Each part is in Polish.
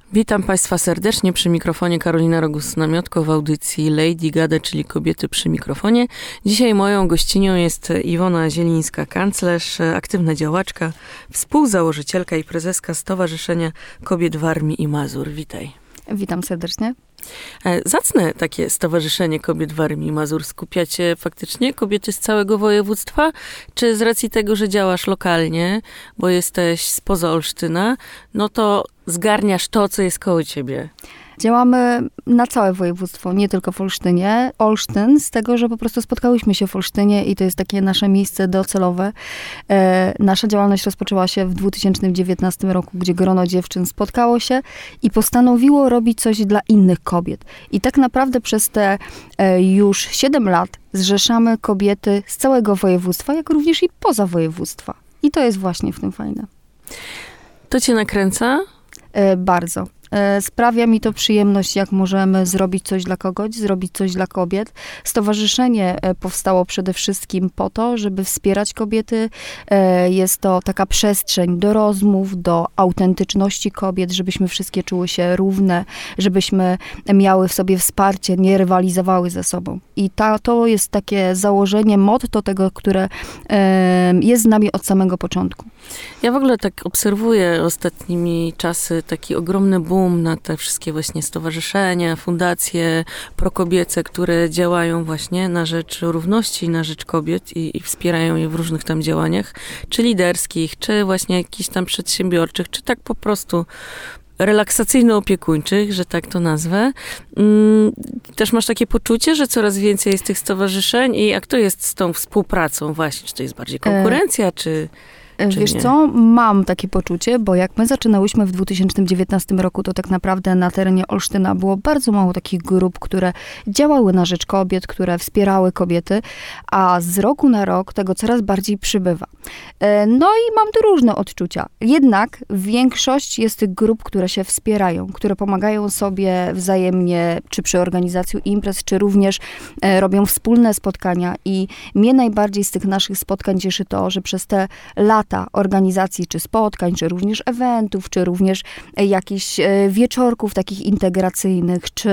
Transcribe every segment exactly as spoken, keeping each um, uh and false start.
Witam Państwa serdecznie przy mikrofonie Karolina Rogus-Namiotko w audycji Lady Gada, czyli Kobiety przy mikrofonie. Dzisiaj moją gościnią jest Iwona Zielińska-Kanclerz, aktywna działaczka, współzałożycielka i prezeska Stowarzyszenia Kobiet Warmii i Mazur. Witaj. Witam serdecznie. Zacne takie Stowarzyszenie Kobiet Warmii i Mazur. Skupiacie faktycznie kobiety z całego województwa? Czy z racji tego, że działasz lokalnie, bo jesteś spoza Olsztyna, no to zgarniasz to, co jest koło ciebie? Działamy na całe województwo, nie tylko w Olsztynie. Olsztyn z tego, że po prostu spotkałyśmy się w Olsztynie i to jest takie nasze miejsce docelowe. E, nasza działalność rozpoczęła się w dwa tysiące dziewiętnastym roku, gdzie grono dziewczyn spotkało się i postanowiło robić coś dla innych kobiet. I tak naprawdę przez te e, już siedem lat zrzeszamy kobiety z całego województwa, jak również i poza województwa. I to jest właśnie w tym fajne. To cię nakręca? E, bardzo. Sprawia mi to przyjemność, jak możemy zrobić coś dla kogoś, zrobić coś dla kobiet. Stowarzyszenie powstało przede wszystkim po to, żeby wspierać kobiety. Jest to taka przestrzeń do rozmów, do autentyczności kobiet, żebyśmy wszystkie czuły się równe, żebyśmy miały w sobie wsparcie, nie rywalizowały ze sobą. I ta, to jest takie założenie, motto tego, które jest z nami od samego początku. Ja w ogóle tak obserwuję ostatnimi czasy taki ogromny boom na te wszystkie właśnie stowarzyszenia, fundacje prokobiece, które działają właśnie na rzecz równości, na rzecz kobiet i, i wspierają je w różnych tam działaniach, czy liderskich, czy właśnie jakichś tam przedsiębiorczych, czy tak po prostu relaksacyjno-opiekuńczych, że tak to nazwę. Też masz takie poczucie, że coraz więcej jest tych stowarzyszeń i jak to jest z tą współpracą właśnie? Czy to jest bardziej konkurencja, czy... Czy Wiesz nie? co, mam takie poczucie, bo jak my zaczynałyśmy w dwa tysiące dziewiętnastym roku, to tak naprawdę na terenie Olsztyna było bardzo mało takich grup, które działały na rzecz kobiet, które wspierały kobiety, a z roku na rok tego coraz bardziej przybywa. No i mam tu różne odczucia. Jednak większość jest tych grup, które się wspierają, które pomagają sobie wzajemnie, czy przy organizacji imprez, czy również robią wspólne spotkania i mnie najbardziej z tych naszych spotkań cieszy to, że przez te lata organizacji, czy spotkań, czy również eventów, czy również jakichś wieczorków takich integracyjnych, czy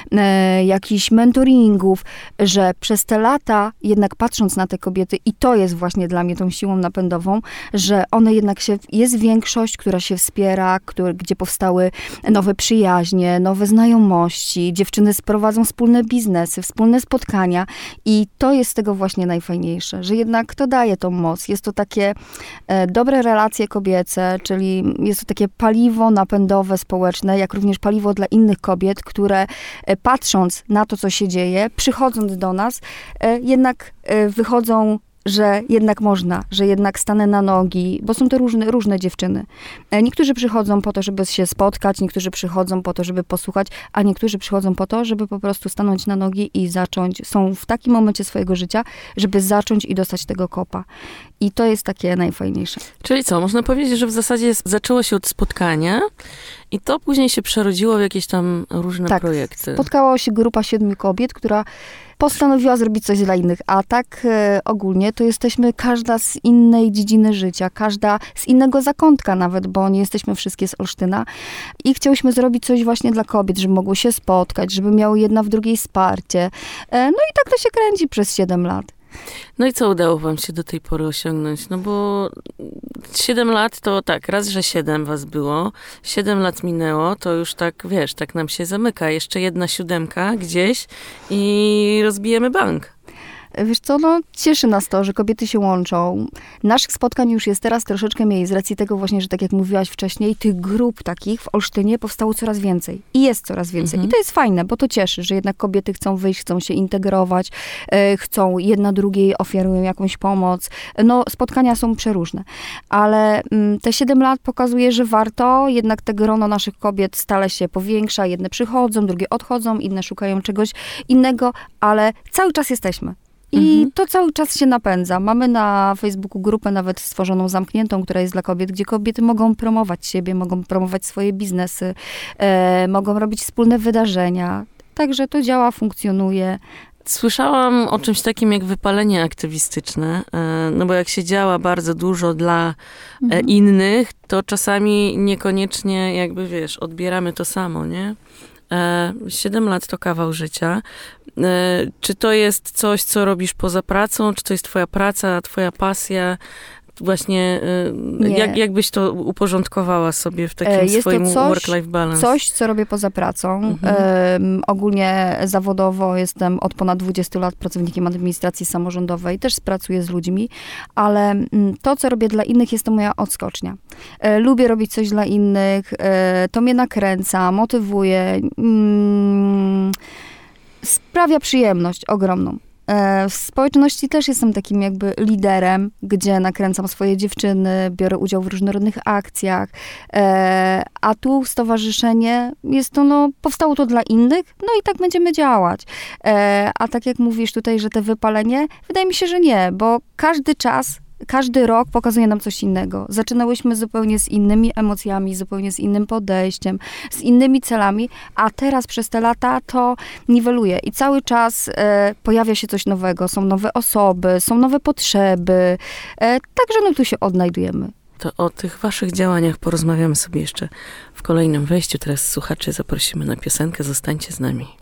jakichś mentoringów, że przez te lata jednak patrząc na te kobiety, i to jest właśnie dla mnie tą siłą napędową, że one jednak się, jest większość, która się wspiera, który, gdzie powstały nowe przyjaźnie, nowe znajomości, dziewczyny sprowadzą wspólne biznesy, wspólne spotkania i to jest z tego właśnie najfajniejsze, że jednak to daje tą moc. Jest to takie dobre relacje kobiece, czyli jest to takie paliwo napędowe społeczne, jak również paliwo dla innych kobiet, które patrząc na to, co się dzieje, przychodząc do nas, jednak wychodzą, że jednak można, że jednak stanę na nogi, bo są to różne, różne dziewczyny. Niektórzy przychodzą po to, żeby się spotkać, niektórzy przychodzą po to, żeby posłuchać, a niektórzy przychodzą po to, żeby po prostu stanąć na nogi i zacząć, są w takim momencie swojego życia, żeby zacząć i dostać tego kopa. I to jest takie najfajniejsze. Czyli co, można powiedzieć, że w zasadzie zaczęło się od spotkania i to później się przerodziło w jakieś tam różne tak, projekty. Spotkała się grupa siedmiu kobiet, która postanowiła zrobić coś dla innych, a tak e, ogólnie to jesteśmy każda z innej dziedziny życia, każda z innego zakątka nawet, bo nie jesteśmy wszystkie z Olsztyna i chciałyśmy zrobić coś właśnie dla kobiet, żeby mogły się spotkać, żeby miały jedna w drugiej wsparcie. E, no i tak to się kręci przez siedem lat. No i co udało wam się do tej pory osiągnąć? No bo siedem lat to tak, raz, że siedem was było, siedem lat minęło, to już tak, wiesz, tak nam się zamyka. Jeszcze jedna siódemka gdzieś i rozbijemy bank. Wiesz co, no cieszy nas to, że kobiety się łączą. Naszych spotkań już jest teraz troszeczkę mniej, z racji tego właśnie, że tak jak mówiłaś wcześniej, tych grup takich w Olsztynie powstało coraz więcej. I jest coraz więcej. Mhm. I to jest fajne, bo to cieszy, że jednak kobiety chcą wyjść, chcą się integrować, e, chcą jedna drugiej oferują jakąś pomoc. No, spotkania są przeróżne. Ale m, te siedem lat pokazuje, że warto, jednak te grono naszych kobiet stale się powiększa. Jedne przychodzą, drugie odchodzą, inne szukają czegoś innego, ale cały czas jesteśmy. I mhm. to cały czas się napędza. Mamy na Facebooku grupę nawet stworzoną, zamkniętą, która jest dla kobiet, gdzie kobiety mogą promować siebie, mogą promować swoje biznesy, e, mogą robić wspólne wydarzenia. Także to działa, funkcjonuje. Słyszałam o czymś takim jak wypalenie aktywistyczne, no bo jak się działa bardzo dużo dla mhm. innych, to czasami niekoniecznie jakby, wiesz, odbieramy to samo, nie? Siedem lat to kawał życia. Czy to jest coś, co robisz poza pracą? Czy to jest twoja praca, twoja pasja? Właśnie, jak, jak byś to uporządkowała sobie w takim jest swoim coś, work-life balance? Coś, co robię poza pracą. Mhm. Um, ogólnie zawodowo jestem od ponad dwudziestu lat pracownikiem administracji samorządowej. Też pracuję z ludźmi, ale to, co robię dla innych, jest to moja odskocznia. E, lubię robić coś dla innych. E, to mnie nakręca, motywuje. Mm, sprawia przyjemność ogromną. W społeczności też jestem takim jakby liderem, gdzie nakręcam swoje dziewczyny, biorę udział w różnorodnych akcjach, a tu stowarzyszenie jest to, no, powstało to dla innych, no i tak będziemy działać. A tak jak mówisz tutaj, że te wypalenie, wydaje mi się, że nie, bo każdy czas, każdy rok pokazuje nam coś innego. Zaczynałyśmy zupełnie z innymi emocjami, zupełnie z innym podejściem, z innymi celami, a teraz przez te lata to niweluje i cały czas e, pojawia się coś nowego, są nowe osoby, są nowe potrzeby, e, także no tu się odnajdujemy. To o tych waszych działaniach porozmawiamy sobie jeszcze w kolejnym wejściu. Teraz słuchaczy zaprosimy na piosenkę. Zostańcie z nami.